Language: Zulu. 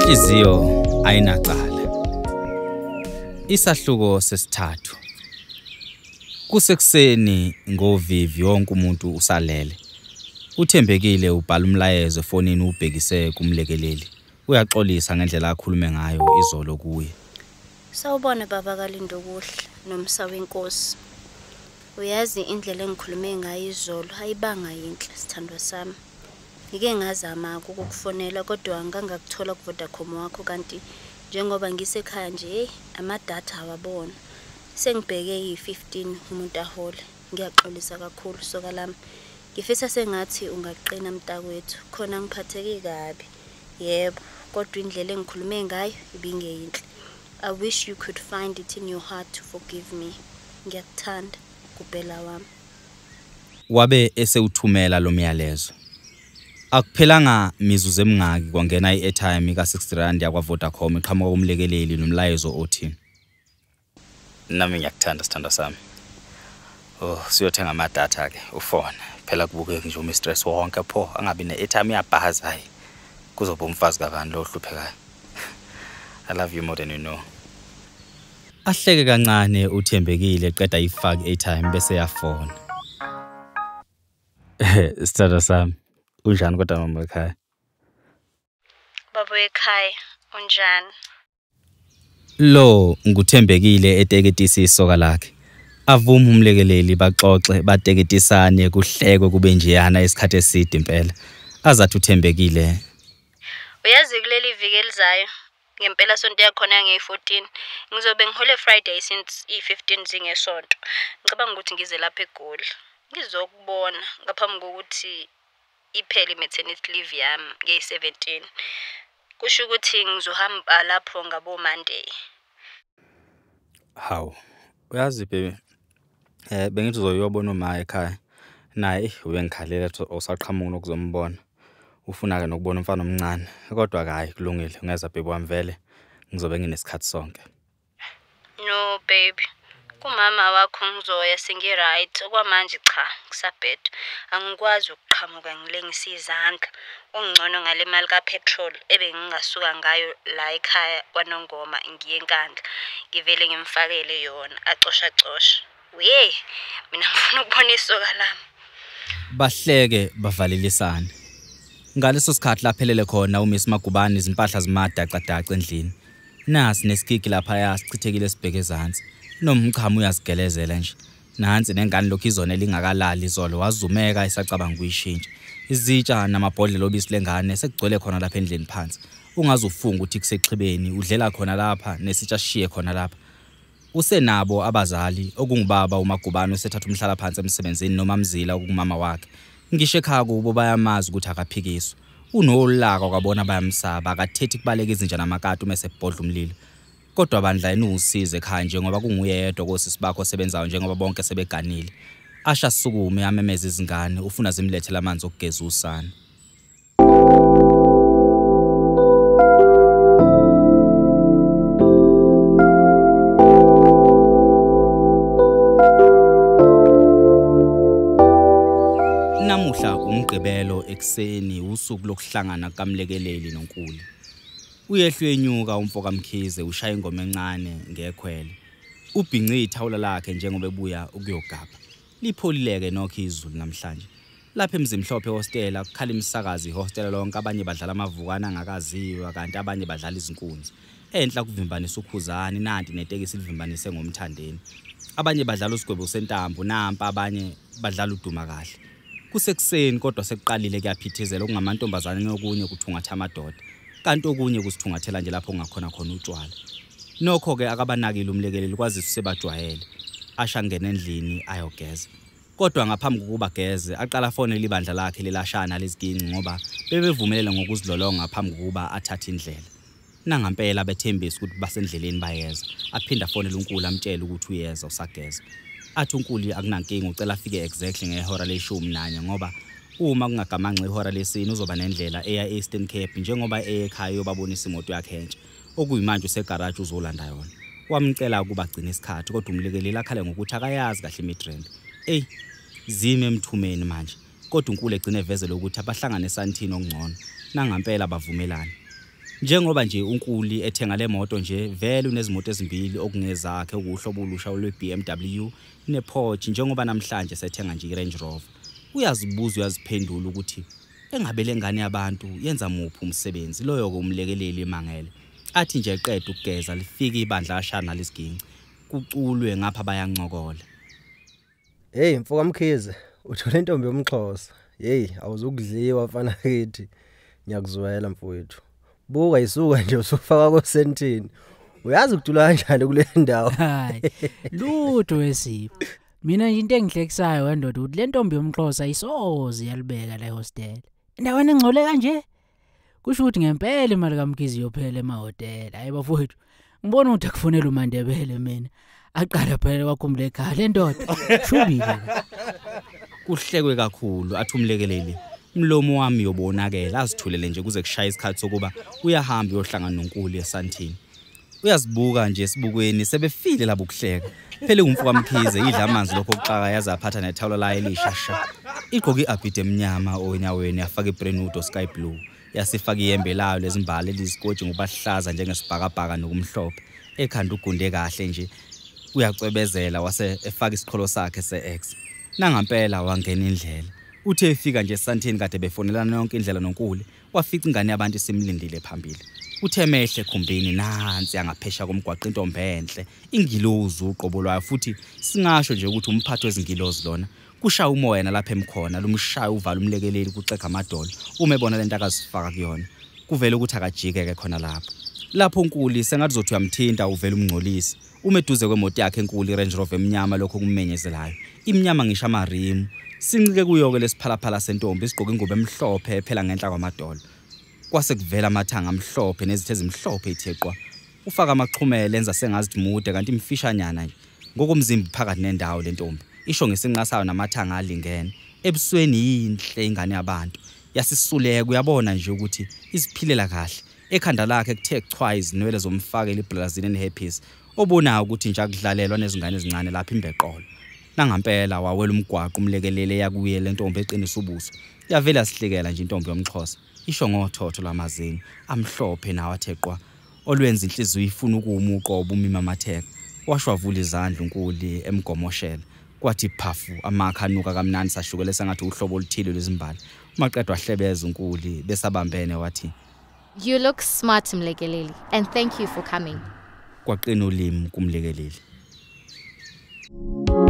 Inhliziyo ayinacala. Isahluko sesithathu. Kusekuseni ngovivi wonke umuntu usalele. Uthembekile ubhala umlayezo efonini ubhekise kumlekeleli. Uyaxolisa ngendlela akhulume ngayo izolo kuye. Sawubona baba Kalindo kuhle nomsa wenkosi. Uyazi indlela engikhulume ngayo izolo ayibanga yinhle sithandwa sami. Ngike ngazama ukukufonela kodwa angangakuthola ku Vodacom wakho kanti njengoba ngisekhaya nje amadatha awabona. Sengibheke i15 umuntu ahole. Ngiyaxolisa kakhulu soka lami. Ngifisa sengathi ungaqina mntakwethu khona ngiphatheke kabi. Yebo, kodwa indlela engikhulume ngayo ibingeyinhle. I wish you could find it in your heart to forgive me. Ngiyakuthanda kuphela wami. Wabe esewuthumela lo myalezo. Akuphelanga mizuzu emingaki kwangena i-airtime ka R60 yakwa Vodacom iqhamuka kumlekeleli nomlayezo othi nami ngiyakuthanda sithanda sami. Siyothenga amadatha ke ufona. Phela kubukeke nje umistress wonke pho angabi ne-airtime iyabhaza hayi. Kuzoba umfazi kabani lo hluphekayo. I love you more than you know. Ahleke kancane uthembekile qeda ifake i-airtime bese yafona. Sithanda sami. Unjani kodwa mama ekhaya? Baba ekhaya, unjani? Lo nguthembekile eteketisa isoka lakhe. Avuma umlekeleli baxoxe bateketisane kuhlekwe kube njeyana isikhathi eside impela. Azathi uthembekile. Uyazi kuleli viki elizayo ngempela sonto yakhona nge14 ngizobe ngihole Friday since i15 zingesonto. Ngicabanga ukuthi ngize lapha eGoli. Ngizokubona ngaphambi kokuthi iphele maternity leave yami nge17. Kusho ukuthi ngizohamba lapho ngabo Monday. Hawu. Uyazi baby. Bengithi uzoyobona uma ekhaya. Naye ubengikhalela osaqhamuka nokuzombona. Ufuna ke nokubona umfana omncane. Kodwa hayi kulungile ungeza baby wami vele. Ngizobe nginesikhathi sonke. No baby. Kumama wakho ngizoya singiright okwamanje cha kusabheda. Angikwazi ukuqhamuka ngilengisa izandla. Ongcono ngale mali kapetrol ebengingasuka ngayo la ekhaya kwaNongoma ngiye enkandla. Ngivele ngimfakele yona acosha. Uye mina ngifuna ukubona isoka lami. Bahleke bavalelisana. Ngaleso sikhathi laphelele khona uMiss Magubane izimpahla zimadaca endlini. Nasi nesikiki lapha yasichithekile sibheke ezantsi. Nomchamo uyasigelezela nje. Nansi nengane lokhu izona elingakalali izolo wazumeka isacabanga ukuyishintsha. Izitsha namabhodlela obisi lengane sekugcwele khona lapha endlini phansi. Ungazufunga ukuthi kusexhibeni udlela khona lapha nesitsha sishiye khona lapha. Usenabo abazali okungubaba uMagubane usethatha umhlala phansi emsebenzini noma Mzila okumama wakhe. Ngisho ekhaya kubo bayamazi ukuthi akaphikiswa. Unolaka kwabona bayamsaba akathethi kubaleka izinja namakati uma esebhodla umlilo. Kodwa bandla inusize ekhaya njengoba kunguye yedwa kosisi bakho osebenzayo njengoba bonke sebeganile. Asha sukume amemeza izingane ufuna zimlethela amanzi okugeza usana. Namuhla umgqibelo ekseni usuku lokuhlangana kaMlekeleli noNkuli. Uyehlwe enyuka umfoka Mkhize ushaya ingoma encane ngekhwele. Ubhinci ithawula lakhe njengoba ebuya ukuyogaba. Lipholileke nokho izulu namhlanje. Lapha emzimhlophe hostela kukhala imisakazi ihostela lonke abanye badlala amavukana angakaziwa kanti abanye badlala izinkunzi. Enhla kuvimbanisa ukhuzani nanti netekisi livimbanise ngomthandeni. Abanye badlala usigwebo sentambo nampa abanye badlala uduma kahle. Kusekuseni kodwa sekuqalile kuyaphithizela okungamantombazane okunye kuthungatha amadoda. Kanti okunye kusithungathela nje lapho ungakhona khona utshwala. Nokho ke akabanakile umlekeleli kwazise sebajwayele. Asha ngene endlini ayogeza. Kodwa ngaphambi kokuba geze aqala fone libandla lakhe lelashana leziginci ngoba bebevumelele ngokuzilolonga ngaphambi kokuba athathe indlela. Nangampela bethembisa ukuthi basendleleni bayeza. Aphinda fonela uNkulu amtshela ukuthi uyeza usageza. Athi uNkulu akunankinga ucela afike exactly ngehora le-11 ngoba uma kungagamanxa ihora lesine uzoba nendlela eya Eastern Cape njengoba ekhaya yobabonisa imoto yakhe entsha. Okuyimanje usegarage uzolanda yona. Wamcela ukuba agcine isikhathi kodwa umlekeleli akhale ngokuthi akayazi kahle imitrend. Zime emthumeni manje. Kodwa uNkulu egcine evezela ukuthi abahlangane esantini ongcono. Nangampela bavumelana. Njengoba nje uNkuli ethenga le moto nje vele unezimoto ezimbili okungezakhe okuhlobo olusha lwe-BMW ne-Porsche njengoba namhlanje sethenga nje i-Range Rover. Uyazibuza uyaziphendula ukuthi engabe lengane yabantu yenza muphi umsebenzi loyo kumlekeleli emangele. Athi nje eqeda ukugeza lifike ibandla ashana lesiginci kuculwe ngapha bayancokola. Hey mfoka Mkhize, uthole intombi yomXhosa. Hey awuzukudliwa mfana kithi. Ngiyakuzwela mfowethu. Buka isuka nje usufaka kosentini. Uyazi ukutula kanjani kule ndawo? Hayi. Lutho wesipho. Mina nje into engihlekisayo kandoda ukuthi le ntombi yomXhosa isoze yalibeka la hostel. Endaweni engcole kanje. Kusho ukuthi ngempela imali kaMkhize yophela emahotela. Hayi bafowethu. Ngibona ukuthi akufonela uMandebele mina. Aqala phela kwakhumbule ekhaya le ndoda. Shubile. Kuhlekwe kakhulu athi umlekeleli. Umlomo wami yobonakela azithulele nje kuze kushaya isikhathi sokuba uyahamba uyohlangana noNkuli eSandton. Uyazibuka nje esibukweni sebefile labo ukuhleka. Phele umfoka Mkhize idla amanzi lokho okuxaka yaza aphatha nethawula la elishasha. Igqoka iabhide emnyama onyaweni yafaka ibrenudo sky blue. Yasifaka iyembe layo lezimbali elizikoje ngobahlaza njengesibhakabhaka nokumhlophe. Ekhanda ugunde kahle nje. Uyacwebezela wase efaka isikholo sakhe se-X. Nangampela wangena indlela. Uthe efika nje eSandton kade befonelana yonke indlela noNkuli, wafica ingane yabantu isimlindile phambili. Uthe mehle ekhumbini nansi yangaphesha komgwaqo intombi enhle, ingilozi uqobo lwayo futhi singasho nje ukuthi umphathi wezingilozi lona. Kushaya umoya nalapha emkhona, lumshaya uvala umlekeleli kuxega amadolo. Uma ebona lento akazifaka kuyona, kuvela ukuthi akajike-ke khona lapho. Lapho uNkuli sengathi uzothi uyamthinta uvela umngcolisi. Umeduze kwemoto yakhe enkulu iRange Rover emnyama lokho kumenyezelayo. Imnyama ngisho amarimu. Sincike kuyoke lesiphalaphala sentombi isigqoka ingubo emhlophe phela ngenhla kwamadolo. Kwase kuvela amathanga amhlophe nezithe ezimhlophe itheqwa. Ufaka amaxhumele enza sengazithi mude kanti imfishanyana nje. Ngokomzimba phakathi nendawo lentombi. Isho ngesinqasayo namathanga alingene. Ebusweni inhle ingane yabantu. Yasisuleka uyabona nje ukuthi iziphilela kahle. Ekhanda lakhe kuthe chwa izinwele zomfakela iblazini enhappy. Obonayo ukuthi nje akudlalelwa nezingane ezincane lapha imbeqolo. Nangampela wawela umgwaqo umlekelele yakuye lentombi eqinisa ubuso. Yavela sihlekela nje intombi yomXhosa. Isho ngothotho lwamazinyo amhlophe nawo atheqwa. Olwenza inhliziyo ifuna ukuma uqobo umimamatheka. Washwavula izandla uNkuli emgomoshela. Kwathi phafu amakha anuka kamnandi sashukela sengathi uhlobo oluthile lwezimbali. Maqedwa hlebeza uNkuli besabambene wathi, "You look smart Mlekeleli, and thank you for coming." Kwaqina ulimi kumlekeleli.